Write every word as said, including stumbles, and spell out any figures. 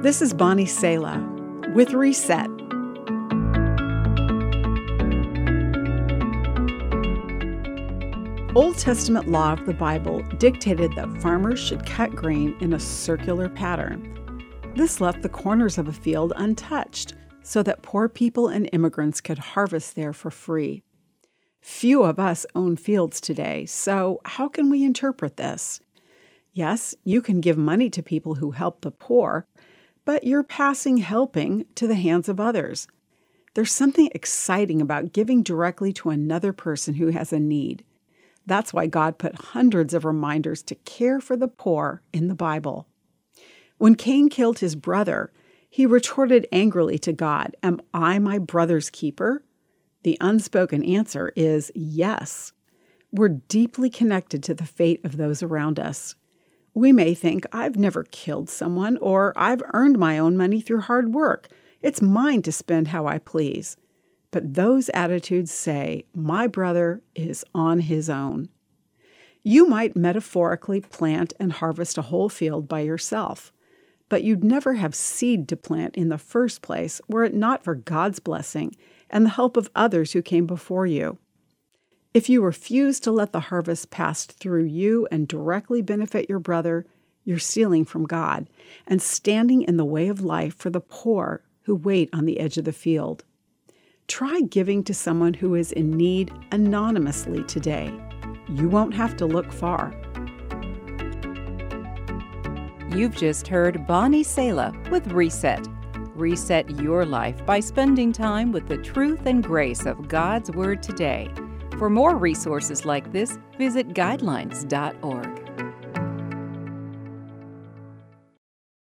This is Bonnie Sala with Reset. Old Testament law of the Bible dictated that farmers should cut grain in a circular pattern. This left the corners of a field untouched so that poor people and immigrants could harvest there for free. Few of us own fields today, so how can we interpret this? Yes, you can give money to people who help the poor, but you're passing helping to the hands of others. There's something exciting about giving directly to another person who has a need. That's why God put hundreds of reminders to care for the poor in the Bible. When Cain killed his brother, he retorted angrily to God, "Am I my brother's keeper?" The unspoken answer is yes. We're deeply connected to the fate of those around us. We may think, "I've never killed someone," or "I've earned my own money through hard work. It's mine to spend how I please." But those attitudes say, "My brother is on his own." You might metaphorically plant and harvest a whole field by yourself, but you'd never have seed to plant in the first place were it not for God's blessing and the help of others who came before you. If you refuse to let the harvest pass through you and directly benefit your brother, you're stealing from God and standing in the way of life for the poor who wait on the edge of the field. Try giving to someone who is in need anonymously today. You won't have to look far. You've just heard Bonnie Sala with Reset. Reset your life by spending time with the truth and grace of God's Word today. For more resources like this, visit guidelines dot org.